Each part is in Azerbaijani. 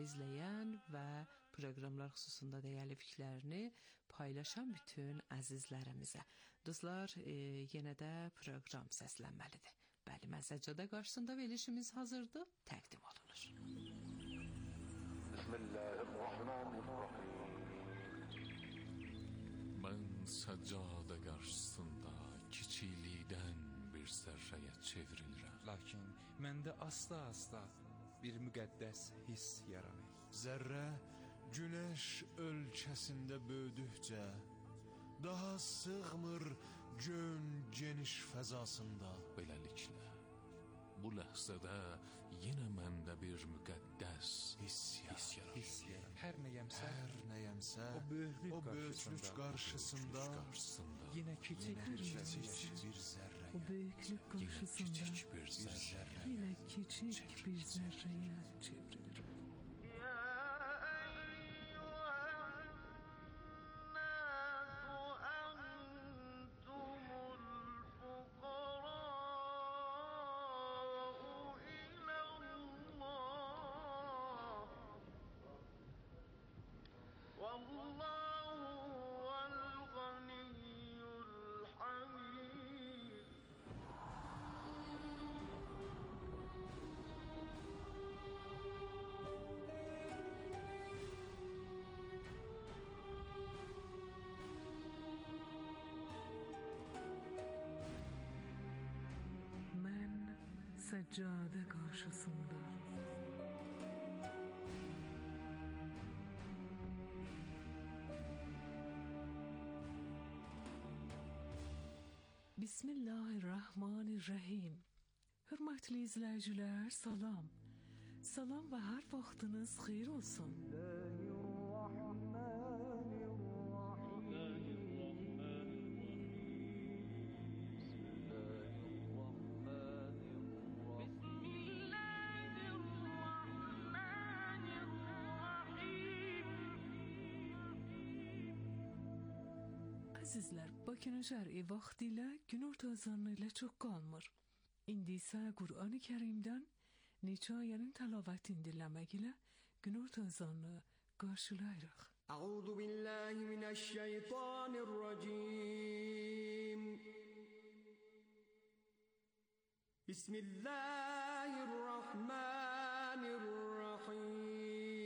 izləyən və proqramlar xüsusunda dəyərli fikirlərini paylaşan bütün əzizlərimizə. Dostlar, yenə də proqram səslənməlidir. Bəli, mən Səccada qarşısında verilişimiz hazırdır, təqdim olunur. Bismillahirrahmanirrahim. Mən Səccada qarşısında kiçiklikdən bir zərrəyə çevrilirəm. Lakin məndə asta-asta bir müqəddəs hiss yaranır. Zərrə günəş ölkəsində böyüdükcə daha sığmır gön geniş fəzasında. Beləliklə, bu ləhzədə yenə məndə bir müqəddəs hiss yaranır. Hər nəyəmsə, o böyüklük qarşısında yenə kiçik bir zərrə. O böyüklük qarşısında yenə kiçik bir zərrəyə çevrilir. Səccada qarşısında Bismillahirrahmanirrahim. Hörmətli izləyicilər, salam. Salam və hər vaxtınız xeyir olsun. Əzizlər, Bakının şəri vaxtilə günorta azanı ilə çox qalmır. İndi isə Qur'an-ı Kərimdən neçə ayənin təlavətini dinləmək ilə günorta azanı qarşılayırıq. Əuzu billahi minəşşeytanirracim. Bismillahirrahmanirrahim.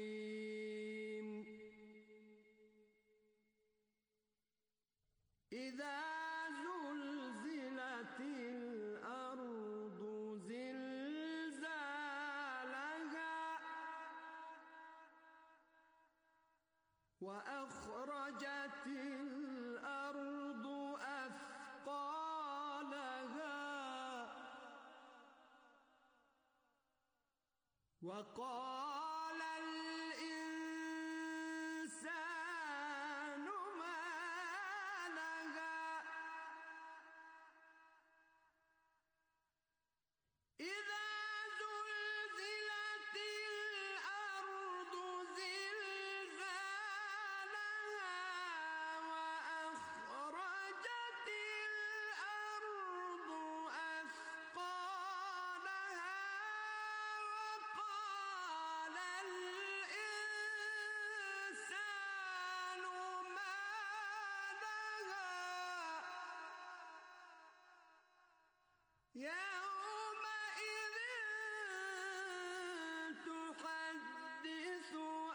إذا زلزلت الأرض زلزالها وأخرجت الأرض أثقالها وقال الإنسان يومئذ تحدث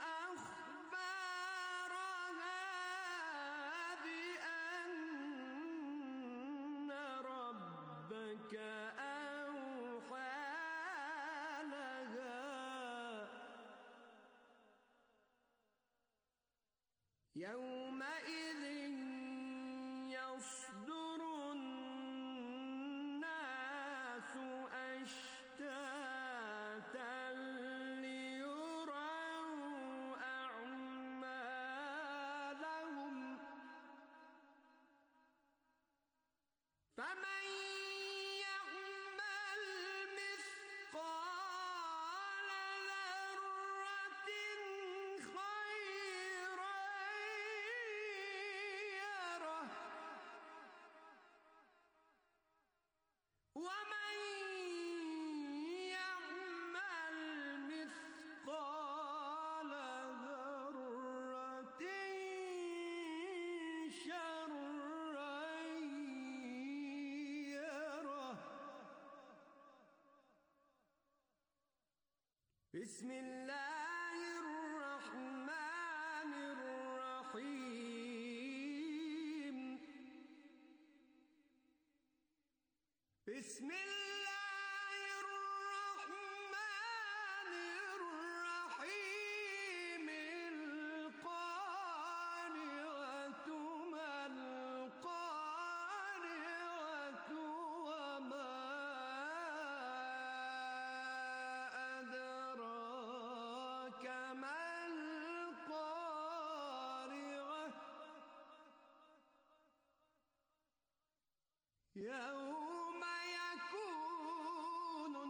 أخبارها بأن ربك أوحى لها يومئذ يصدر أشتاتا ليروا أعمالهم فمن يعمل بسم الله الرحمن الرحيم بسم الله الرحمن الرحيم القارعة ما القارعة وما أدراك ما القارعة يوم يكون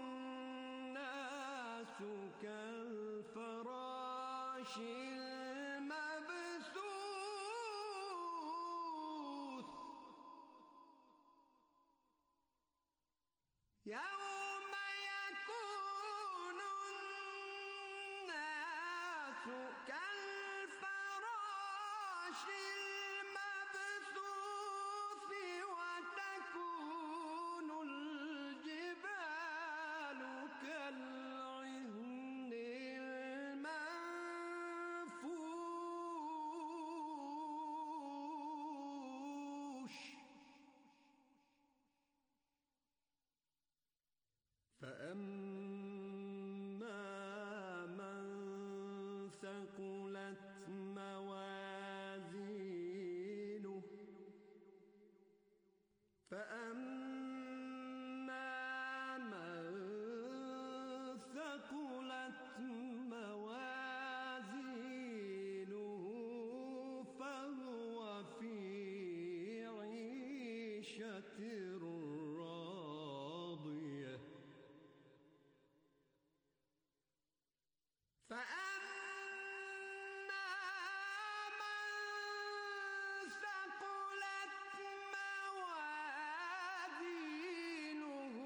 الناس كالفراش المبثوث يوم يكون الناس كالفراش المبثوث وتكون الجبال كالعهن المنفوش فأما من ثقلت موازينه فأما من ثقلت موازينه فهو في عيشة راضية فأما من ثقلت موازينه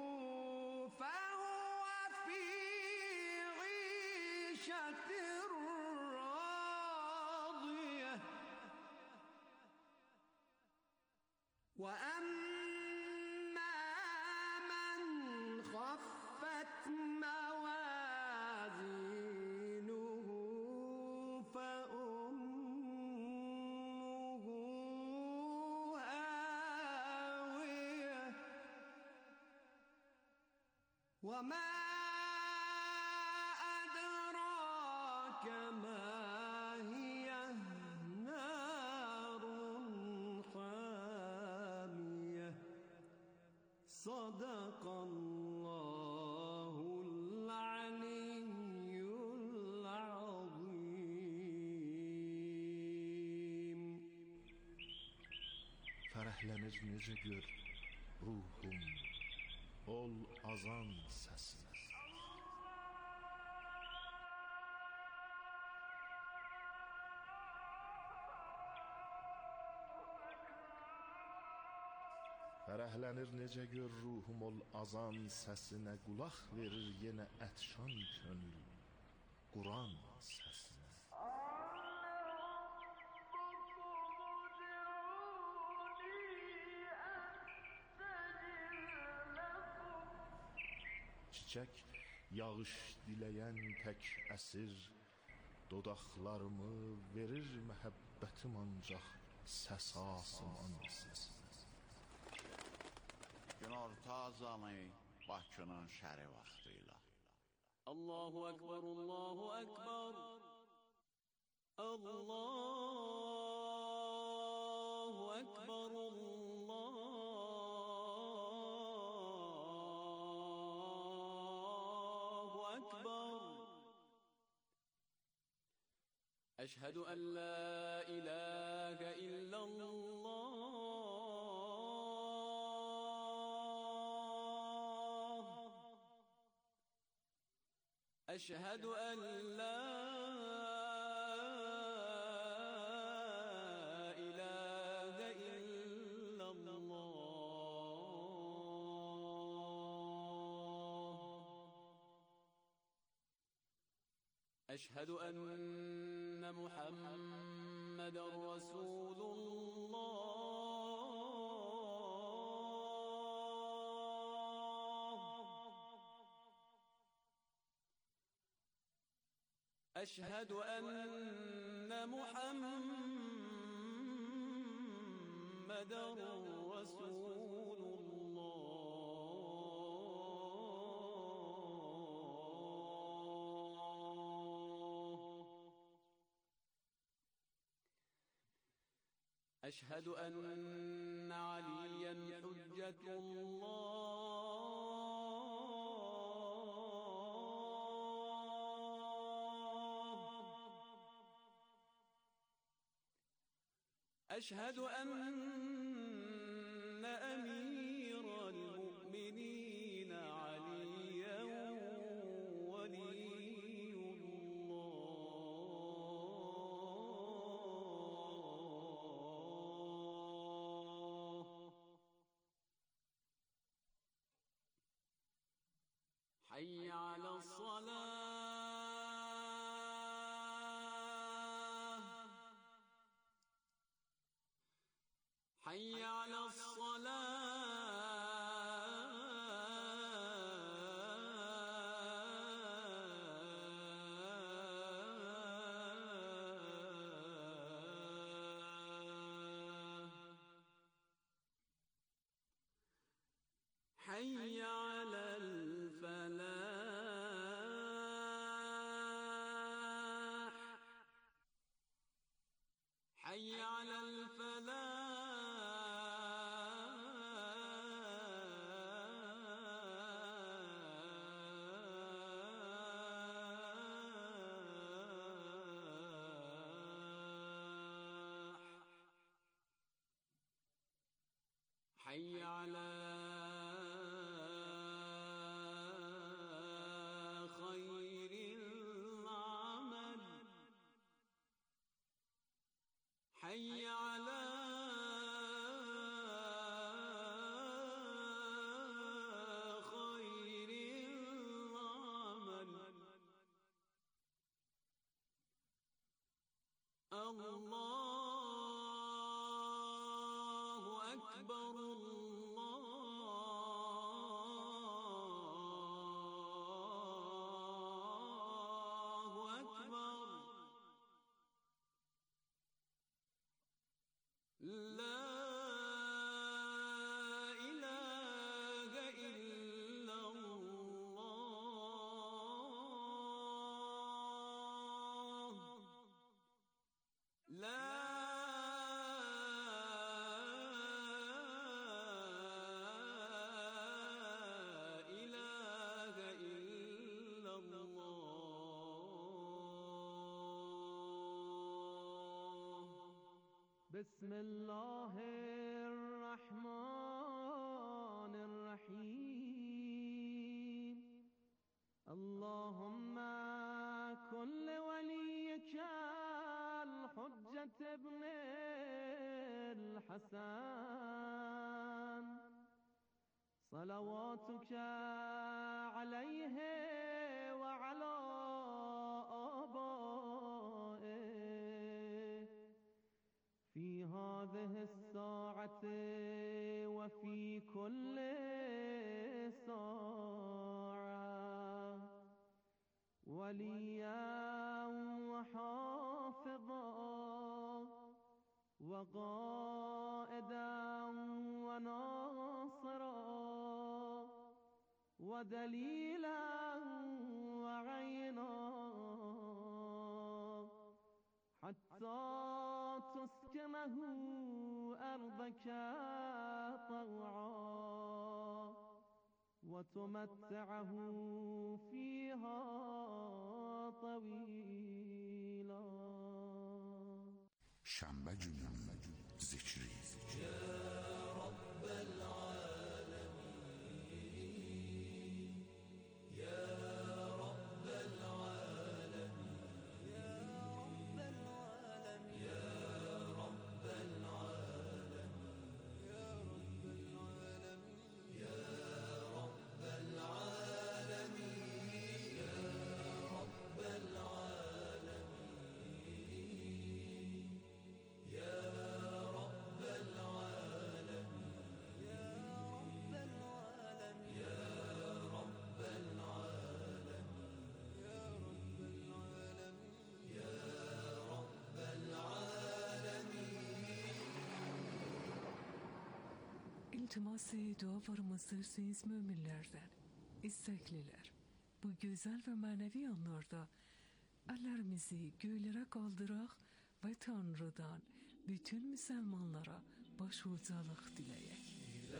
فهو في عيشة راضية وأما من خفت موازينه فأمه هاوية وما أدراك ما هي نار حامية صدق الله العلي العظيم Fərəhlənir necə gör ruhum ol azan səsinə. Fərəhlənir necə gör ruhum ol azan səsinə, qulaq verir yenə ətşan könül Quran səsinə. Çiçək yağış diləyən tək əsir dodaqlarımı verir məhəbbətim ancaq səs asman səsinə. Günorta azanı Bakının şəri vaxtıyla. Allahu Ekber, Allahu Ekber, Allahu Ekber, Allahu Ekber. Eşhedü en la ilahe illallah. أشهد أن لا إله إلا الله أشهد أن محمد رسول الله أشهد أن محمدا رسول الله. أشهد أن عليا حجة الله. أشهد أن أمير المؤمنين عليا ولي الله. حي على الصلاة. حي على الصلاة. حي على الفلاح. حي على الفلاح. حي على خير العمل. حي على خير العمل. الله أكبر. الله أكبر. لا إله إلا الله. لا إله إلا الله. بسم الله الرحمن الرحيم. اللهم كن لوليك الحجة ابن الحسن صلواتك عليه وعلى آبائه في هذه الساعة وفي كل ساعة وليا وحافظا وقائدا وناصرا ودليلا وعينا حتى تسكنه أرضك طوعا وتمتعه فيها طويلا. شنبه جنوبی ذکری يا رب العالمين. يا رب العالمين. يا رب العالمين. يا رب العالمين. يا رب العالمين. يا رب العالمين. يا رب العالمين. يا رب العالمين. İltimas dua varımızdırsınız müminlerden, istekliler. Bu güzel ve manevi anlarda ellerimizi göylere kaldıraq ve Tanrı'dan bütün Müslümanlara başvucalık dileyek.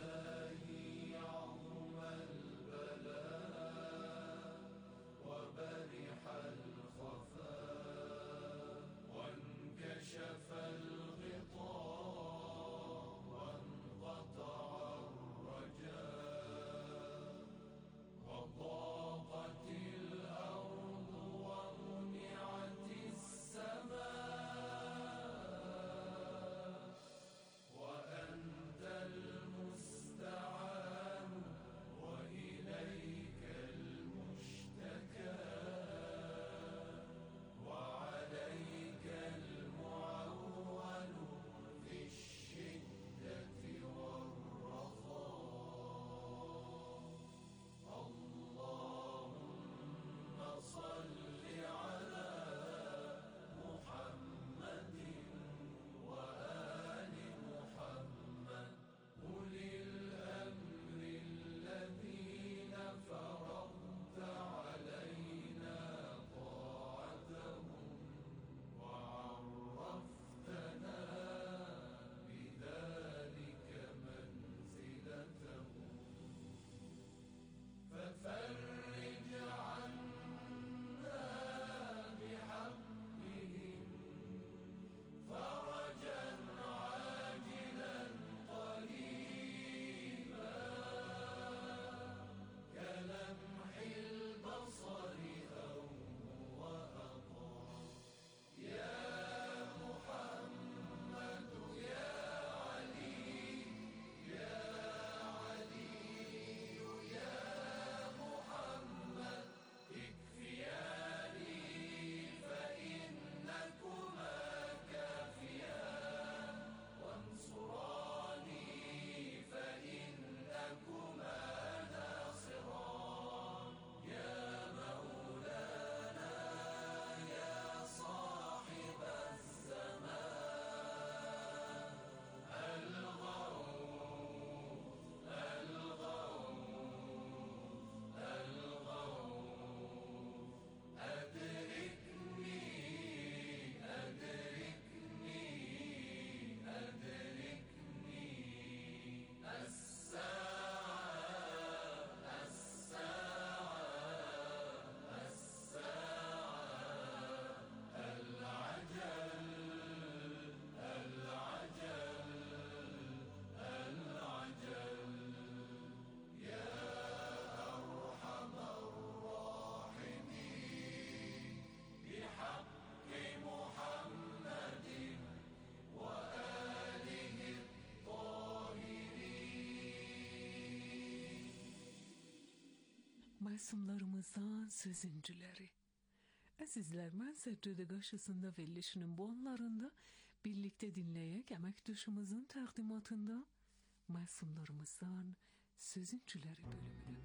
Masumlarımızdan sözüncüleri. Əzizlər, mən Səccədə qarşısında verilişinin bu anlarında birlikte dinləyək əməkdaşımızın təqdimatında Masumlarımızdan sözüncüləri bölümünü.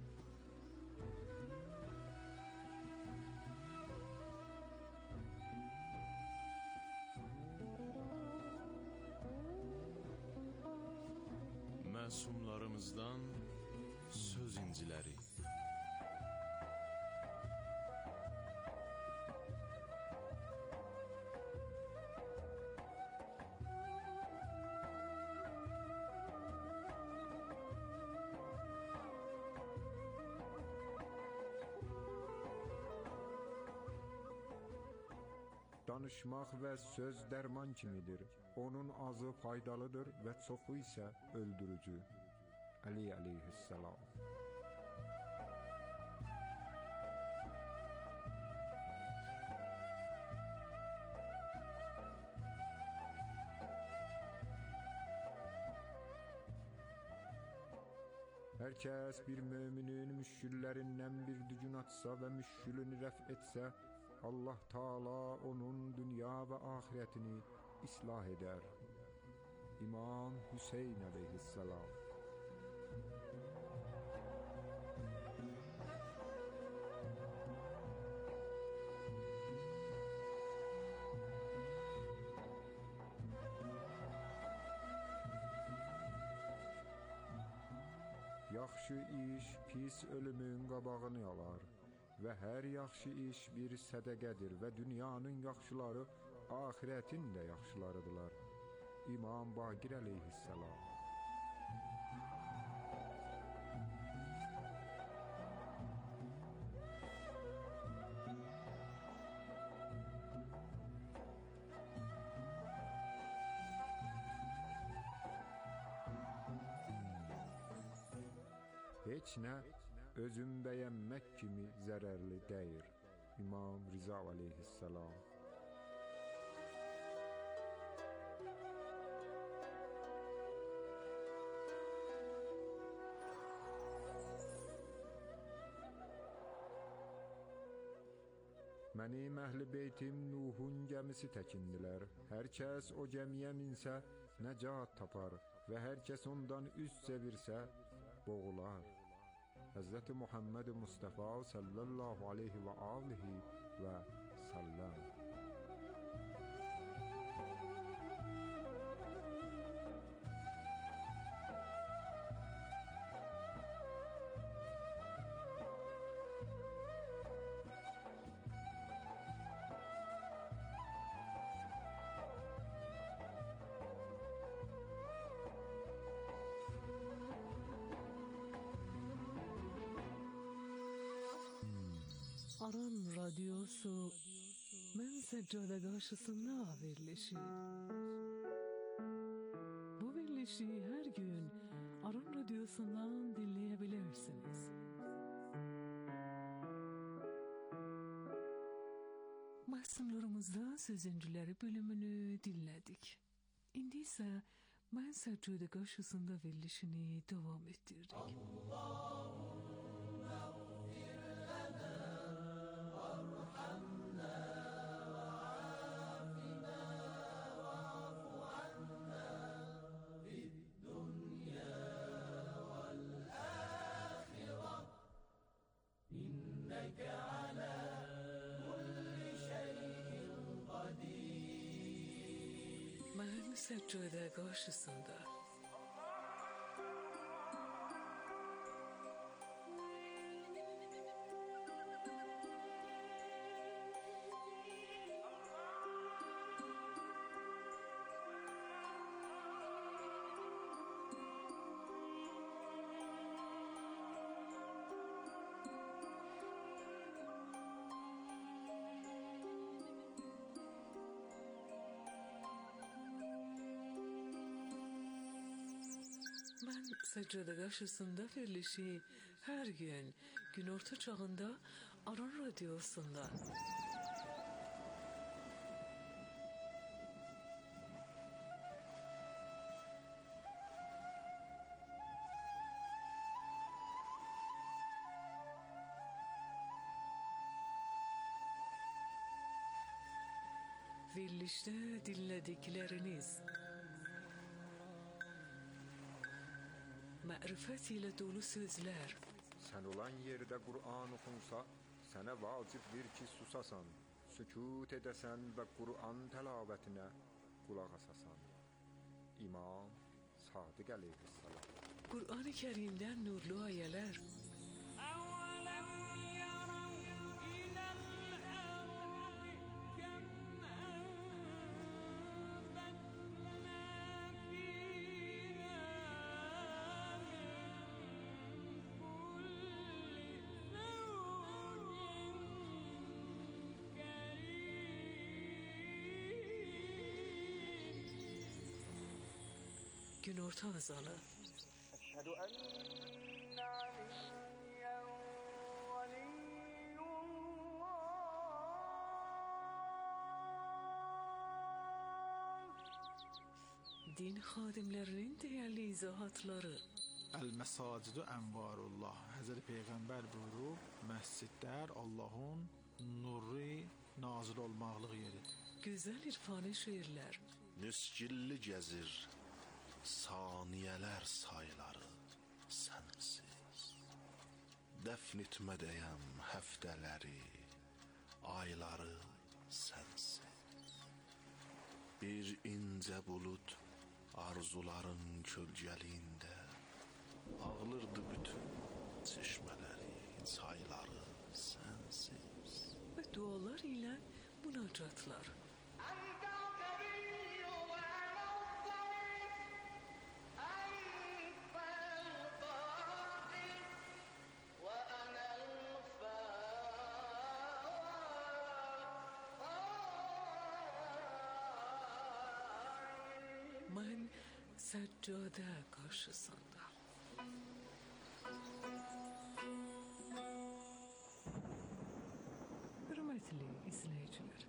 Məsumlarımızdan söz inciləri. Danışmaq və söz dərman kimidir. Onun azı faydalıdır və çoxu isə öldürücü. Ali aleyhisselam. Hər kəs bir müminin müşküllərindən bir dücün atsa və müşkülünü rəf etsə, Allah Taala onun dünya və axirətini islah edər. İmam Hüseyn aleyhisselam. yaxşı iş pis ölümün qabağını alar və hər yaxşı iş bir sədəqədir və dünyanın yaxşıları axirətin də yaxşılarıdırlar. İmam Baqir əleyhissalam. Heç nə özün bəyənmək kimi zərərli deyil. İmam Rıza əleyhissalam. Mənim əhl-i beytim Nuhun gəmisi təkindilər. Hər kəs o gəmiyə minsə nəcat tapar və hər kəs ondan üz çevirsə boğular. Hazreti Muhammed Mustafa sallallahu aleyhi ve alihi ve sellem. Aran Radyosu mən səccada qarşısında verilişi. Bu verilişi hər gün Aran Radyosu'ndan dinleyebilirsiniz. Mahsumlarımızda sözüncüleri bölümünü dinledik. İndi ise mən səccada qarşısında verilişini devam ettirdik. Mən səccada qarşısında Mən səccada qarşısında verilişi hər gün günorta çağında Aran Radyosu'nda. Verilişte dinledikleriniz mərifət ilə dolu sözlər. Sən olan yerdə Qur'an oxunsa, sənə vacibdir ki susasan, sükut edəsən və Qur'an təlavetinə qulaq asasan. İmam Sadiq əleyhissalam. Qur'an-ı Kərimdən nurlu ayələr. Günorta azalı. Əşhədü enne aliyyen veliyyullah. Din xadimlərinin dəyərli izahatları. Əl-Məsacidu Ənvarullah. Həzrəti Peyğəmbər buyurub, məscidlər Allahın nuru nazil olmaqlıq yeridir. Gözəl irfani şeirlər. Nüskilli gəzir saniyələr sayları sənsiz. Dəfn etmədəyəm həftələri, ayları sənsiz. Bir incə bulud arzuların kölgəliyində Ağlırdı bütün çeşmələri, çayları sensiz. Və dualar ilə münacatlar. Mən səccadə qarşısında. Hörmətli izləyicilər,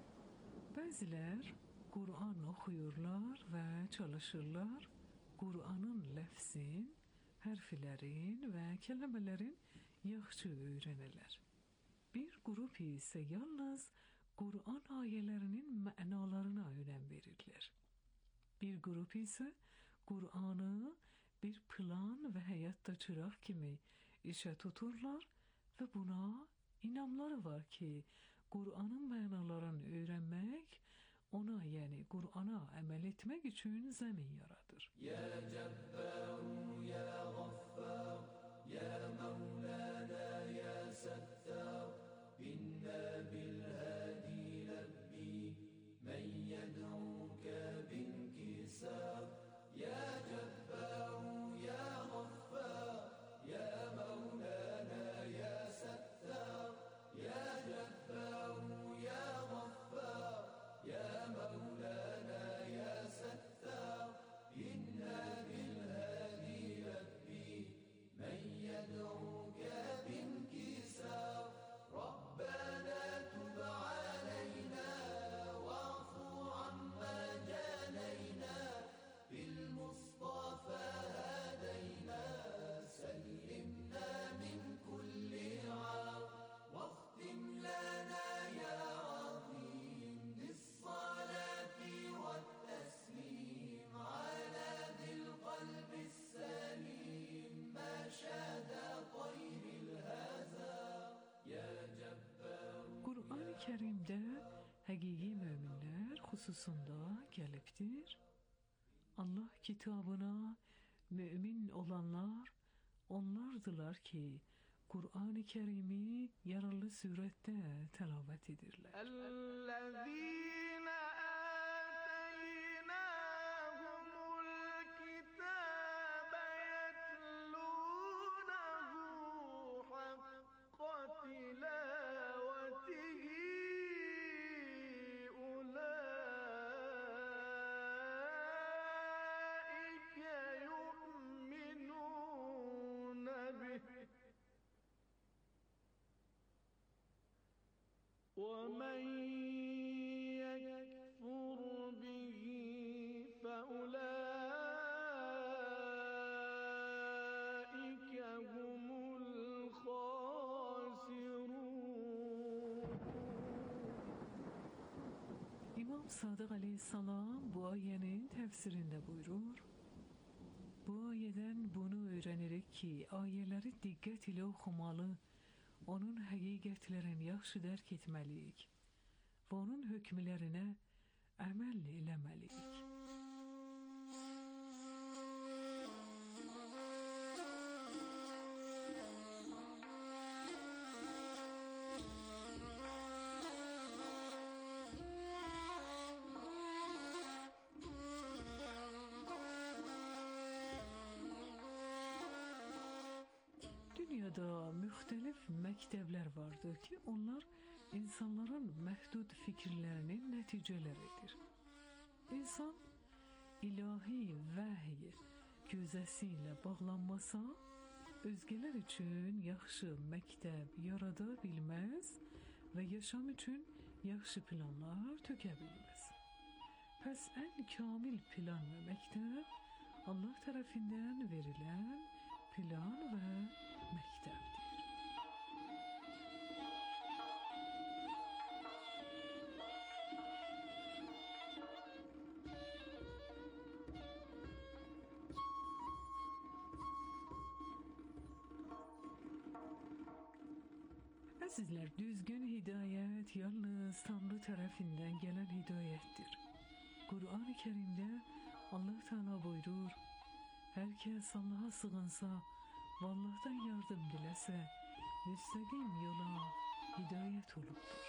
bəzilər Qur'an oxuyurlar və çalışırlar Qur'anın ləfzin, hərflərin və kəlmələrin yaxşı öyrənirlər. Bir qrup isə yalnız Qur'an ayələrinin mənalarına önəm verirlər. Bir qrup isə Qur'anı bir plan və həyatda çıraq kimi işə tuturlar və buna inamları var ki, Qur'anın mənalarını öyrənmək ona, yəni Qur'ana əməl etmək üçün zəmin yaradır. Ya Cəbbaru, ya Ghaffar, ya Mevlana, ya Sattar, binna bil hadi labbi, men yed'uka binkisar. Ya Cəbbaru, ya Ghaffar, ya Mevlana, ya Sattar, ya Cəbbaru, ya Ghaffar, ya Mevlana, ya Sattar, binna bil hadi labbi, men yed'uka binkisar. Rabbana tub alayna wa'fu amma janayna, bil Mustafa hadayna, sallimna min kulli 'ar, waqtim lana ya azim, bis salati wat taslim ala dil qalbi salim, ma shada tayril haza, ya Cəbbar. Qur'an-ı Kərimdə həqiqi möminlər xüsusunda gəlibdir. Allah kitabına mömin olanlar onlardılar ki, Qur'an-ı Kərimi yaralı surətdə təlavət edirlər. Əl-ləzīnə ətəynəhumul kitəbə yetlûnehu haqqa tilavətihi, ulaikə yu'minûne bih. ومن يكفر به فأولئك هم الخاسرون. İmam Sadıq Aleyhisselam bu ayənin təfsirində buyurur. Bu ayədən bunu öyrənirik ki, ayələri diqqət ilə oxumalı, onun həqiqətlərini yaxşı dərk etməliyik və onun hökmlərinə əməl eləməliyik. Dünyada müxtəlif məktəblər vardır ki, onlar insanların məhdud fikirlərinin nəticələridir. İnsan ilahi vəhy gözəsi ilə bağlanmasa, özgələr üçün yaxşı məktəb yarada bilməz və yaşam üçün yaxşı planlar tökə bilməz. Pəs ən kamil plan və məktəb Allah tərəfindən verilən plan və məktəbdir. Əzizlər, düzgün hidayət yalnız Tanrı tərəfindən gələn hidayətdir. Qur'an-ı Kərimdə Allah Teala buyurur: hər kəs Allah'a sığınsa, Allah'tan yardım diləsə, müstəqim yola hidayət olubdur.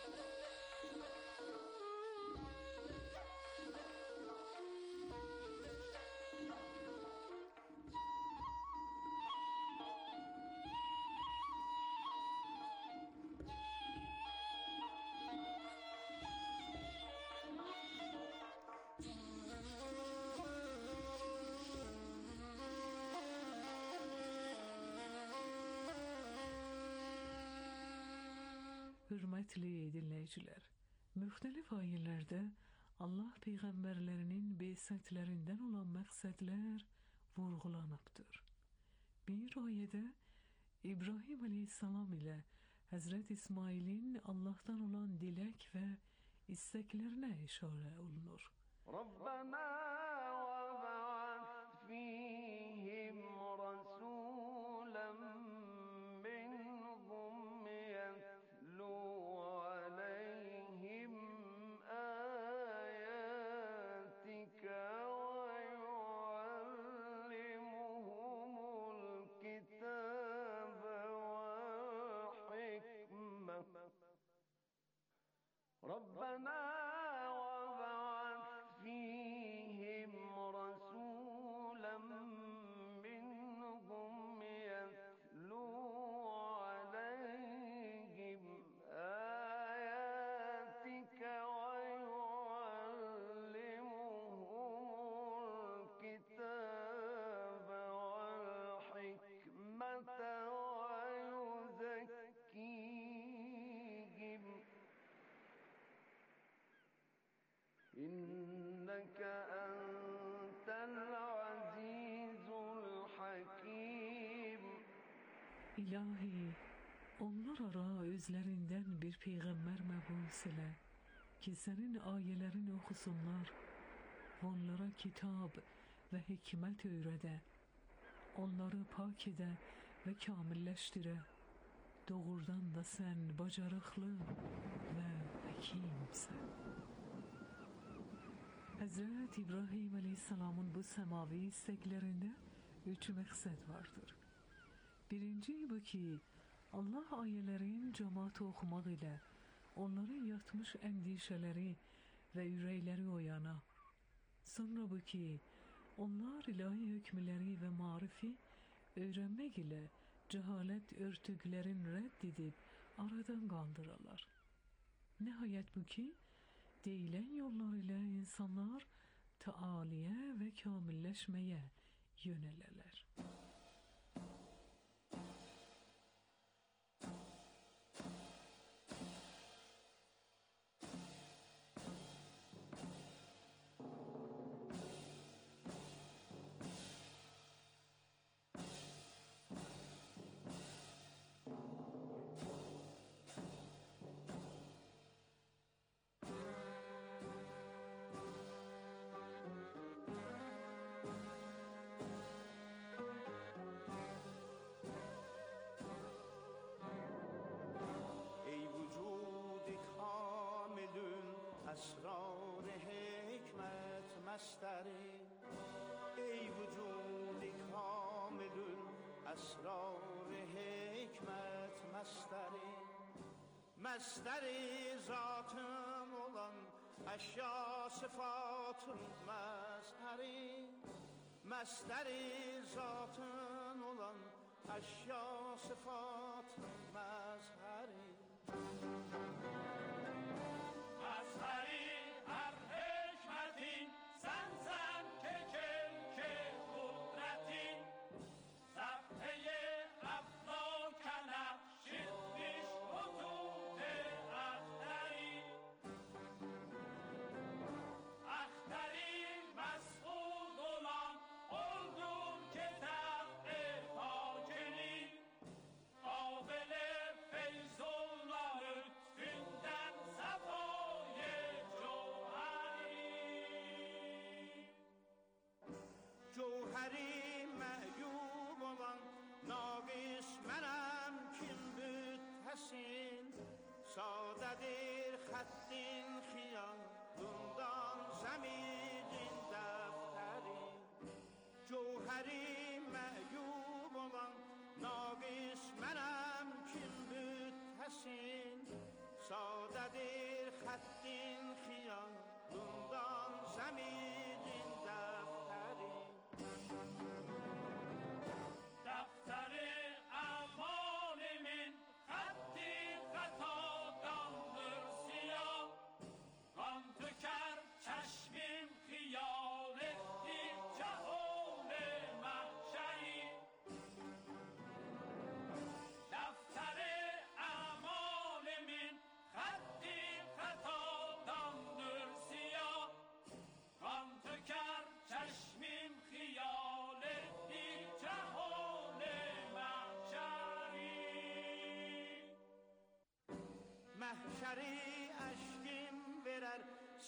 Hürmetli dinləyicilər, müxtəlif ayələrdə Allah peyğəmbərlərinin beysətlərindən olan məqsədlər vurğulanıbdır. Bir ayədə İbrahim əleyhissalam ilə Həzrət İsmailin Allah'tan olan dilək və istəklərinə işarə olunur. Rabbana və ba'ath fihim rasulan minhum yatlu alayhim ayatika və yuallimuhumul kitaba wal hikmah. Rabbana فيهم رسولا منهم يتلو عليهم آياتك ويعلمهم الكتاب والحكمة ويزكيهم إنك أنت العزيز الحكيم. İlahi, onlar ara özlerinden bir peygamber məbus elə ki senin ayələrini oxusunlar, onlara kitab və hikmət öyrədə, onları pak edə və kamilləşdirə. Doğrudan da sən bacarıqlı və həkimsən. Hazret İbrahim Aleyhisselam'ın bu semavi isteklerinde 3 məqsəd vardır. Birinci bu ki, Allah ayələrin cəmaatı oxumaq ilə onların yatmış əndişələri və ürəkləri oyana. Sonra bu ki, onlar ilahi hökmləri və marifi öyrənmək ilə cəhalət örtüklərin rədd edib aradan qaldıralar. Nəhayət bu ki, deyilən yollar ilə insanlar taaliyə və kamilləşməyə yönələrlər. اسرار حکمت مستری ای وجود کامل اسرار حکمت مستری مستری ذاتım olan eşya sıfatın mesteri mesteri zatın olan eşya sıfatın mesteri جوهری معیوب olan naqis mənəm kim büt həsin sadedir xəttin xiyalından zəmirin dəftəri جوهری معیوب olan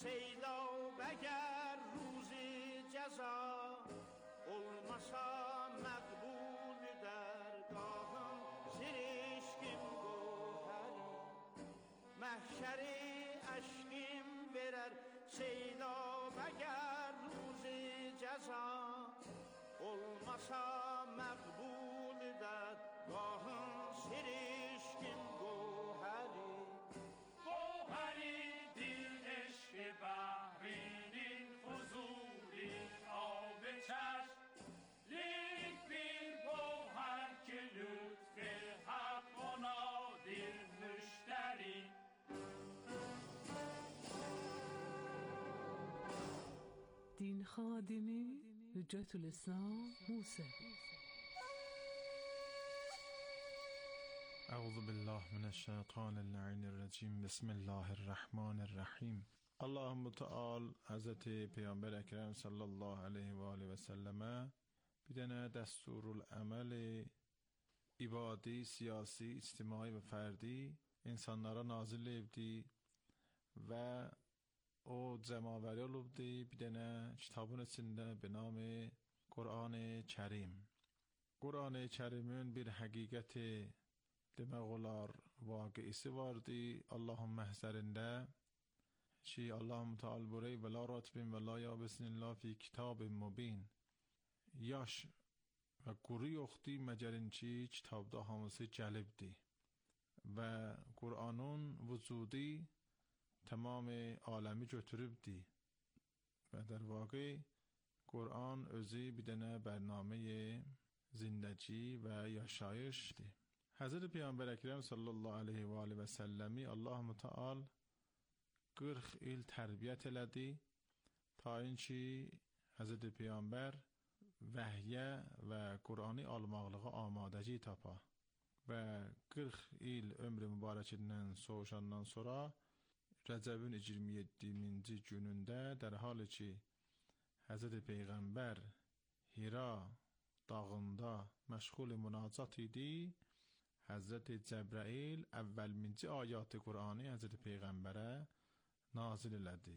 seylab əgər ruzi cəza olmasa məqbul dərgahın zirişkim gohəri məhşəri əşkim verər seylab əgər ruzi cəza olmasa məqbul dərgahın zirişkim gohəri بحرین فضولی آب چشم لیک bir گوهر که لطف حق و نادر مشتری دین خادمی حجت الاسلام موسی اعوذ بالله من الشیطان اللعین الرجیم بسم الله الرحمن الرحیم اللهم تعال حضرت پیامبر اکرم صلی الله علیه و آله و سلم بدن دستورالعمل ibadi, siyasi, ictimai ve ferdi insanlara nazil edildi ve o cemaveri olubdi bir dene kitabın içinde be nami Kur'an-ı Kerim. Kur'an-ı Kerim'in bir hakikati demek olar vakıisi vardı Allah'ın mehzerinde ki Allah'ım Teala burayı ve la ratbin ve la yabesin illa fi kitab mubin yaş ve kuru yoktu mecerin ki kitabda hamısı gelibdi ve Kur'an'ın vücudi tamam alemi götürübdi ve der vakı Kur'an özü bir dene bername zindagi ve yaşayışdi. Hazreti Peygamber Ekrem sallallahu aleyhi ve aleyhi ve sellemi Allah-u Teala 40 il tərbiyət elədi ta ki Hazreti Peygamber vəhyə və Qur'anı almaqlığa amadəci tapa və 40 il ömrü mübarəkindən soğuşandan sonra Rəcəbin 27-ci günündə dərhal ki Hazreti Peygamber Hira dağında məşğul münacat idi Hazreti Cəbrail əvvəlminci ayat-ı Qur'anı Hazreti Peyğəmbərə nazil elədi.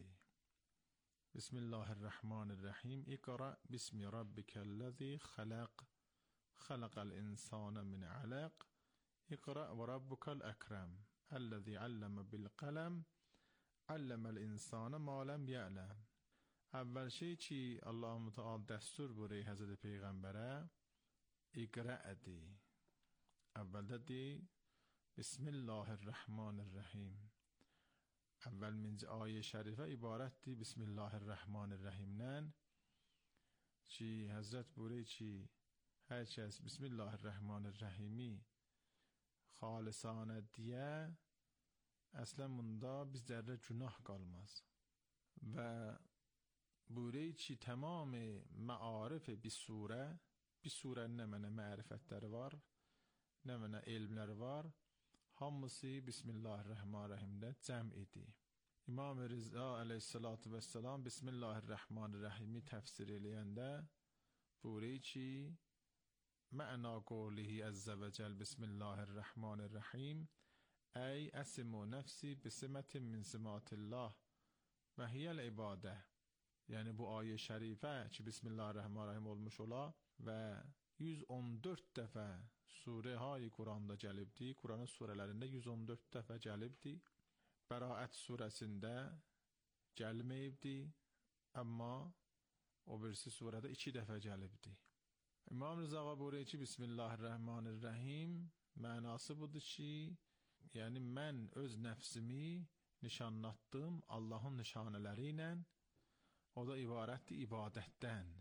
Bismillahirrahmanirrahim. İqra bismi rabbikellezî xalaq. Xalaqal insâne min alaq. İqra ve rabbukel ekrem. Ellezî alleme bil qalem. Allemel insâne ma lem ya'lem. Əvvəl şey ki Allah-u Teala dəstur buyuruyor Hazreti Peyğəmbərə İqra edi. Əvvəldə deyir Bismillahirrahmanirrahim. Əvvəlminci ayə şərifə ibarətdir Bismillahirrahmanirrahimdən ki Həzrət buyuruyor ki hər kəs Bismillahirrahmanirrahimi xalisanə deyə əslən bunda bizlərdə günah qalmaz və buyuruyor ki tamam məarif bir surənin nə mənə mərifətləri var nə mənə elmləri var hamısı Bismillahirrahmanirrahimdə cəm idi. İmam-ı Rıza aleyhissalatu vesselam Bismillahirrahmanirrahimi təfsir eləyəndə buyuruyor ki mə'na qawlihi əzzə və cəl Bismillahirrahmanirrahim eyəsimu nəfsi bisimətin min simatillah və hiyəl ibadə yəni bu ayə şərifə ki Bismillahirrahmanirrahim olmuş ola və 114 dəfə surə-i Quranda gəlibdi. Quranın surələrində 114 dəfə gəlibdi. Bəraət surəsində gəlməyibdi. Amma o birisi surədə 2 dəfə gəlibdi. İmam Rıza buyuruyor ki Bismillahirrahmanirrahim mənası budur ki yəni mən öz nəfsimi nişanlatdım Allahın nişanələri ilə o da ibarətdir ibadətdən.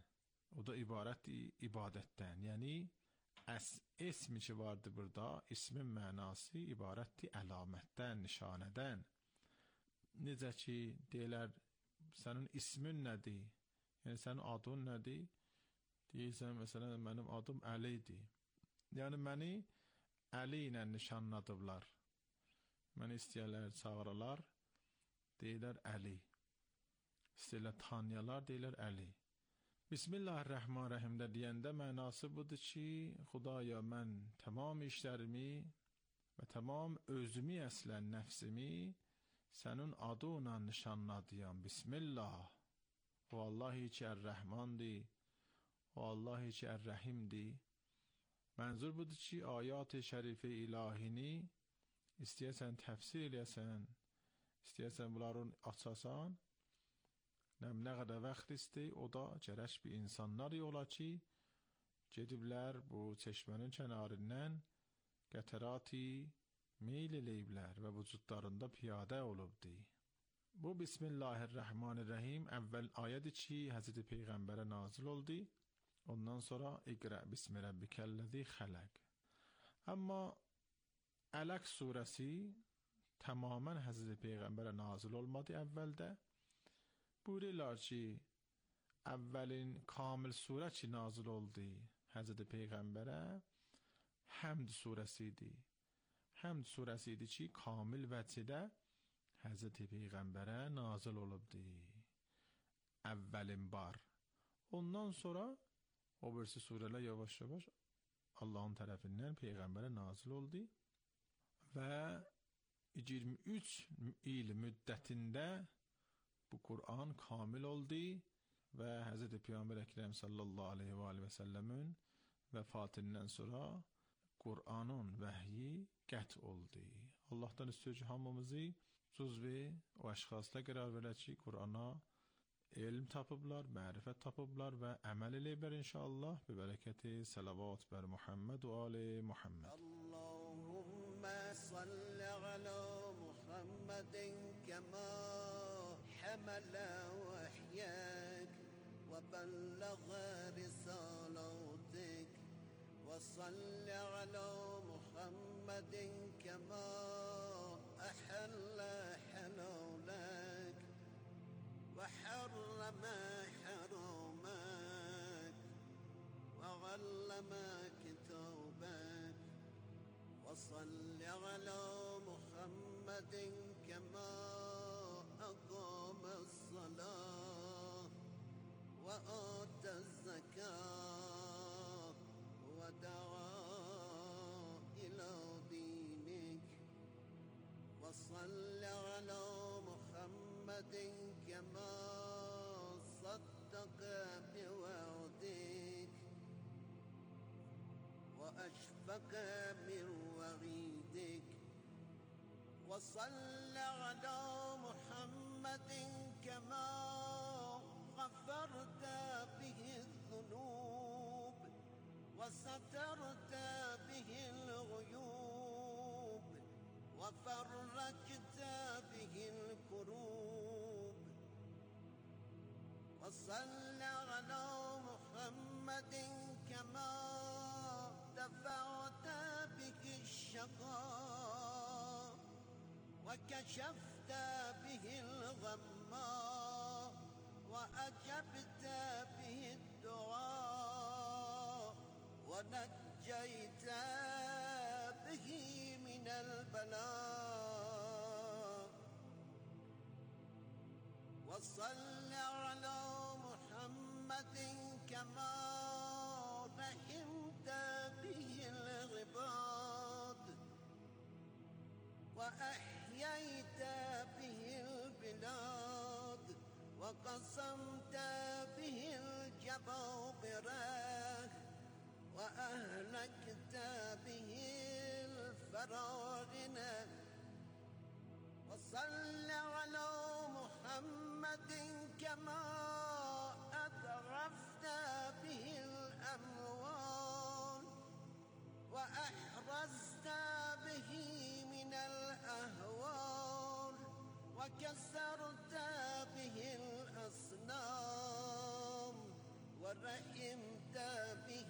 Yəni ismi ki vardı burada ismin mənası ibarətdir əlamətdən, nişanədən. Necə ki deyirlər sənin ismin nədir? Yəni sənin adın nədir? Deyirsən məsələn mənim adım Əlidir. Yəni məni Əli ilə nişanladıblar. Məni istəyərlər çağırırlar, deyirlər Əli. İstəyirlər tanıyalar, deyirlər Əli. Bismillahirrahmanirrahim deyəndə mənası budur ki, Xudaya mən tamam işlərimi və tamam özümü əslən nəfsimi Sənin adınla nişanladıyam, Bismillah. O Allah ki Ər-Rəhmandir, o Allah ki Ər-Rəhimdir. Mənzur budur ki, ayat-ı şərifə ilahini istəyəsən təfsir eləyəsən, istəyəsən bunların açasan, nə qədər vaxt istəyir, o da gərək bir insanlar yola ki, gediblər bu çeşmənin kənarından qətarati meyl eləyiblər və vücudlarında piyadə olubdur. Bu Bismillahirrahmanirrahim əvvəl ayədir ki, Həzreti Peyğəmbərə nazil oldu. Ondan sonra İqra bismi rabbikellezî xaləq. Amma Ələq surəsi tamamən Həzreti Peyğəmbərə nazil olmadı əvvəldə. Buyururlar ki, əvvəlin kamil surə ki nazil oldu Həzreti Peyğəmbərə Həmd surəsi idi. Həmd surəsi idi ki, kamil vəcidə Həzreti Peyğəmbərə nazil olubdu. Əvvəlin bar. Ondan sonra o birisi surələr yavaş-yavaş Allahın tərəfindən Peyğəmbərə nazil oldu və 23 il müddətində bu Qur'an kamil oldu və Həzreti Peyğəmbər Əkrəm sallallahu aleyhi və səlləmin vəfatından sonra Qur'anın vəhyi qət oldu. Allah'tan istiyor ki hamımızı cüzvi o əşxasla qərar verək ki, Qur'ana elm tapıblar, mərifət tapıblar və əməl eləyiblər inşallah. Bi bərəkəti salavat bər Muhammed və ali Muhammed. Allahümme salli ala Muhammedin kema hamala vahyek ve bellaga risalatik ve salli ala Muhammedin kema ahalla halalek وحرم حرامك وعلم كتابك وصل على محمد كما أقام الصلاة وآتى الزكاة ودعا إلى دينك وصل على محمد كما صدق بوعدك وأشفق من وعيدك وصل على محمد كما غفرت به الذنوب وسترت به الغيوب وفرجت به الكروب وصل على محمد كما دفعت به الشقاء وكشفت به الغمّا وأجبت به الدعاء ونجيت به من البلاء وصل على محمد كما رحمت به العباد وأحييت به البلاد وقسمت به الجبابرة وأهلكت به الفراعنة وصل على محمد كما أترفت به الأموال وأحرزت به من الأهوال وكسرت به الأصنام ورحمت به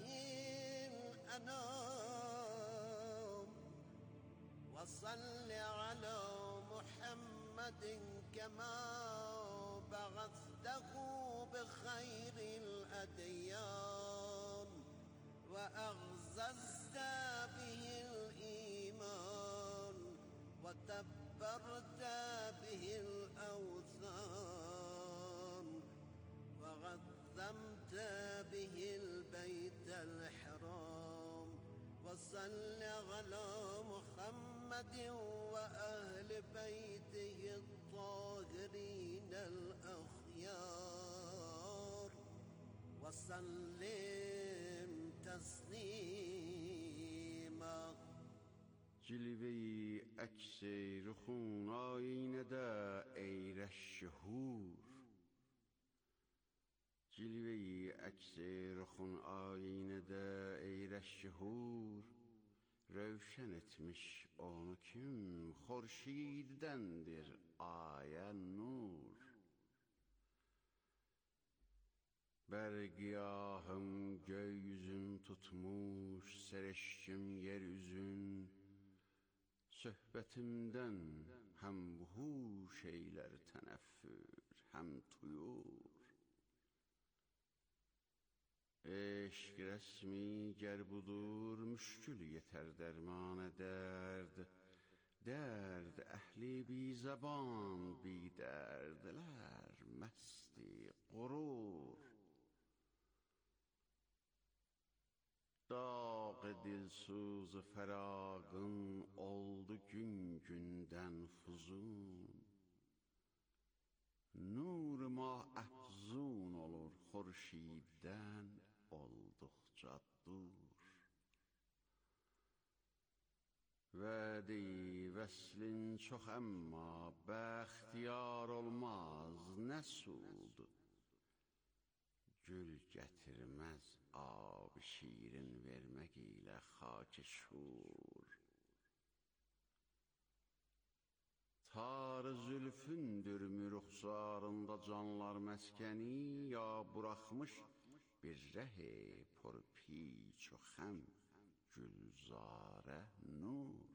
الأنام وصل على محمد كما بعثته بخير الأديان وأعززت به الإيمان وتبرت به الأوثان وعظمت به البيت الحرام وصل على محمد وأهل بيته الطاهرين الأخيار وسلم تسلیما. جلوه‌ای عکس رخون آینه ده ای رشهور، جلوه‌ای عکس رخون آینه ده ای رشهور، روشن etmiş onu kim, خورشیدdendir aya nur. Bergiyahım gökyüzün tutmuş, sereşkim yeryüzün, söhbetimden hem huş eyler teneffür, hem tuyur. Eşk resmi ger budur, müşkül yeter derman derd. Derd ehli bi zaban bi derdler, mesti gurur. Dağ dilsuz feragın oldu gün günden fuzun. Nur ma ehzun olur xurşidden oldukça dur. Vədi vəslin çox amma bəxtiyar olmaz nə sud. Gül gətirməz ab şirin vermək ilə xak şur. Tar zülfündür mürxsarında canlar məskəni, ya buraxmış bir rəh-i purpiç و خم gülzarə nur.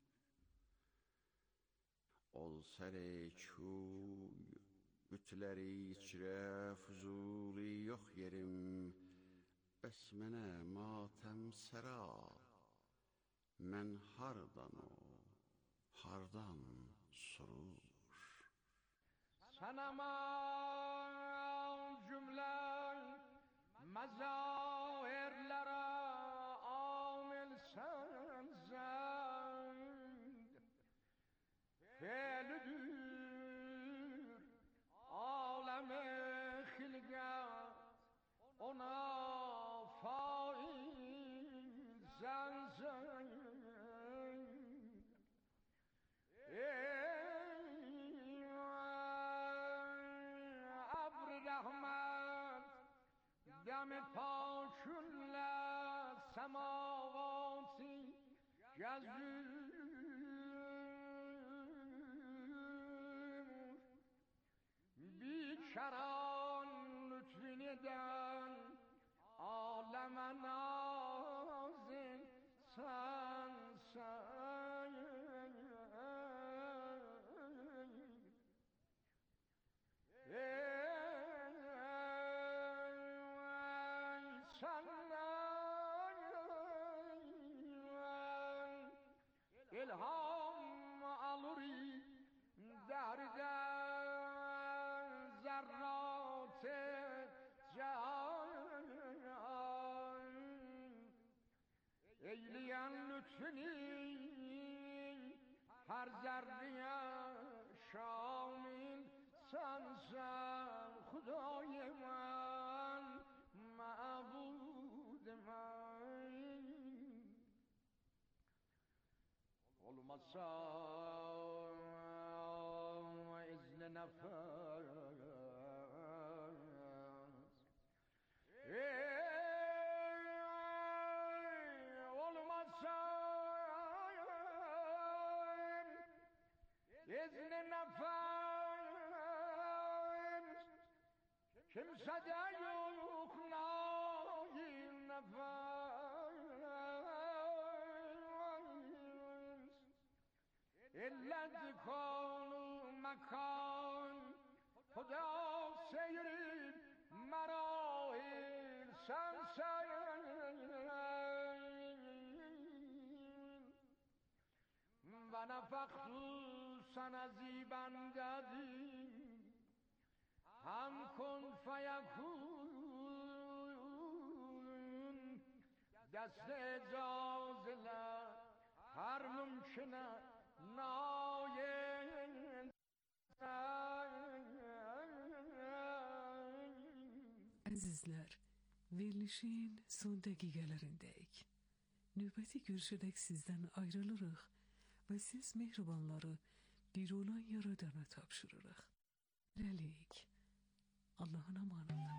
Ol sər-i çuy bütləri içrə fuzuli yox yerim, bəs mənə matəm səra, mən hardan o, hardan surur. Sənəmə cümlə məzahirlərə amilsən zənd, felüdür aləm-i xilqət, ona faiz zənd. دم پاکن سماواتی جزور بیکران لطفینیدن عالم نازن سنسن İlham aluri derden zerrat-ı can, eyleyen lütfini her zerreye şamil sensen. Khuday man, ma'bud man, olmasa izne nefes, olmasa izne nefes, kimsede yok nail nefes. İlla dikanu makan Huda seyri marahil sensen. Ve nefektu sana zibendedi hem kun feyekun. Dest icazile her mümküne نای Əzizlər, verilişin son dəqiqələrindəyik. Növbəti görüşədək sizdən ayrılırıq və siz mehribanları bir olan yaradana tapşırırıq. Hələlik, Allahın amanında.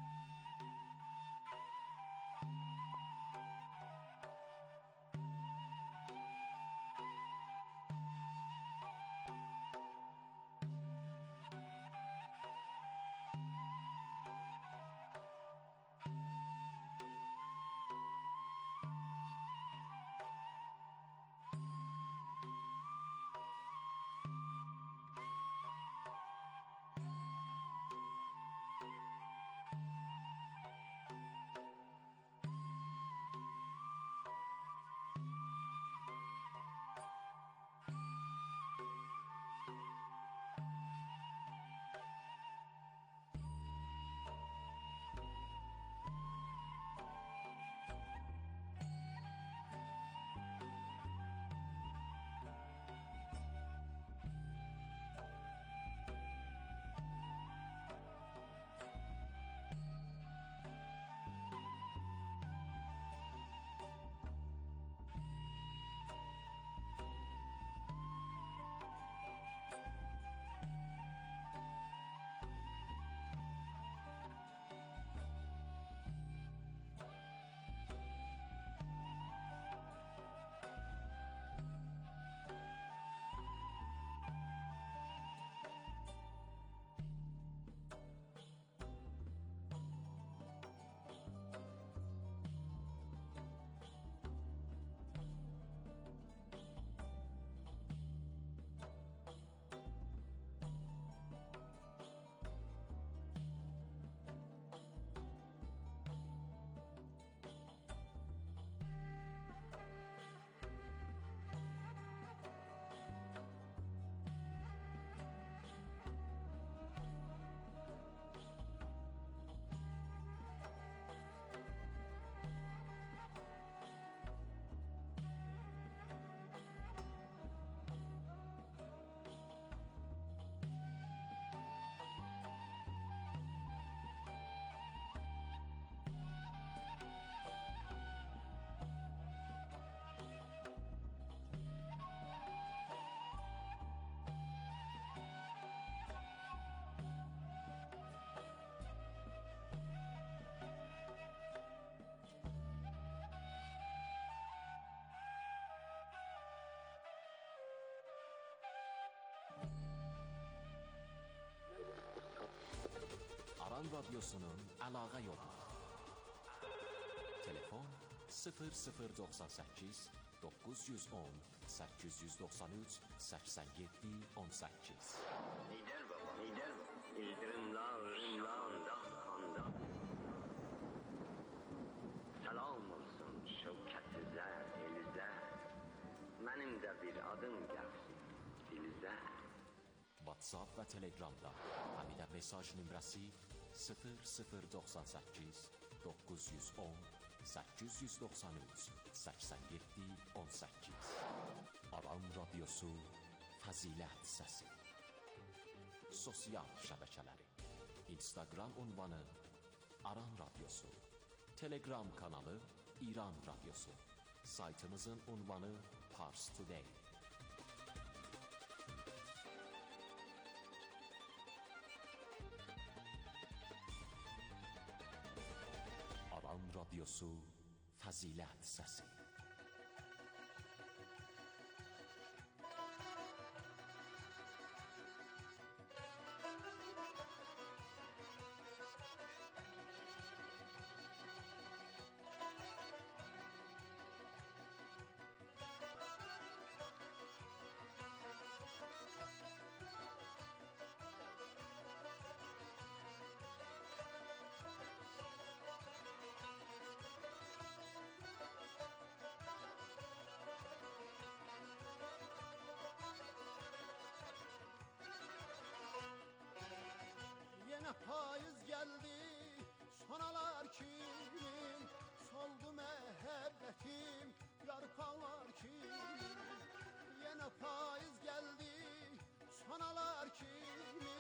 Aran Radyosu'nun əlaqə yolu. Telefon 0098 910 893 87 18. Lider baba, lider baba. İldırımlarında kanda. Salam olsun şevkətizə, elizə. Mənim də bir adım gəlsin dilizə. WhatsApp və Telegramda həmidə mesaj nömrəsi 0098 910 893 87 18. Aran Radyosu Fəzilət Səsi. Sosial şəbəkələri: Instagram ünvanı Aran Radyosu, Telegram kanalı İran Radyosu, saytımızın ünvanı Pars Today. Aran Radyosu Fəzilət Səsi. Yine payız geldi sonalar kimin, soldu məhəbbətim yarpaqlar kimin. Yine payız geldi sonalar kimin,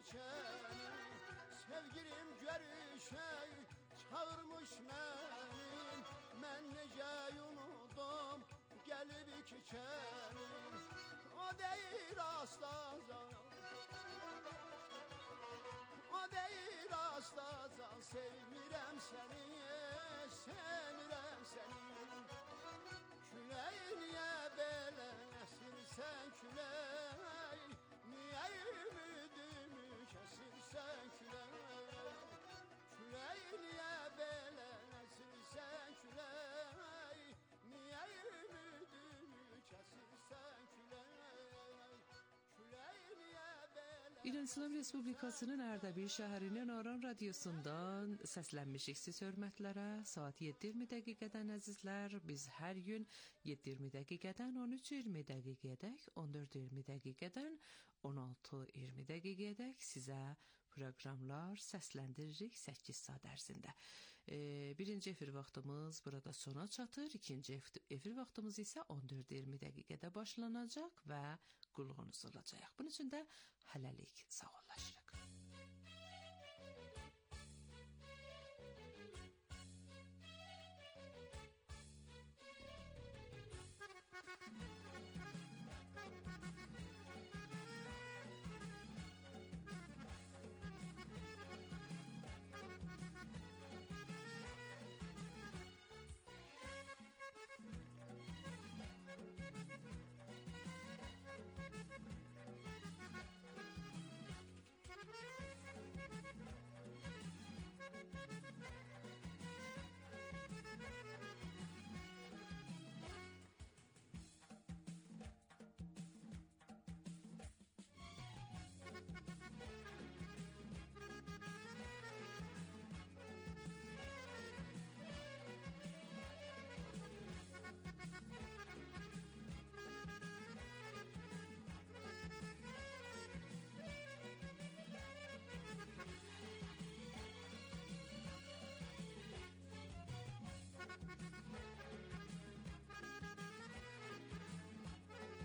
içeri. Sevgilim görüşey çağırmış benim, ben nece unudum gelip içeri. O değil asla o değil asla sevmirəm seni, sevirəm seni. Küley niye belə esirsən küley, niye ümidimi kesirsən küley. Küley niye belə esirsən küley, niye ümidimi kesirsən küley. Küley niye belə. İran İslam Respublikasının Ərdəbil şəhərinin Aran radiosundan səslənmişik siz hörmətlərə. Saat 7:20 dəqiqədən əzizlər, biz hər gün 7:20 dəqiqədən 13:20 dəqiqədək, 14:20 dəqiqədən 16:20 dəqiqədək sizə proqramlar səsləndiririk 8 saat ərzində. Birinci efir vaxtımız burada sona çatır. İkinci efir vaxtımız isə 14:20 dəqiqədə başlanacaq və qulğunuz olacaq. Bunun üçün də hələlik sağollaşırıq.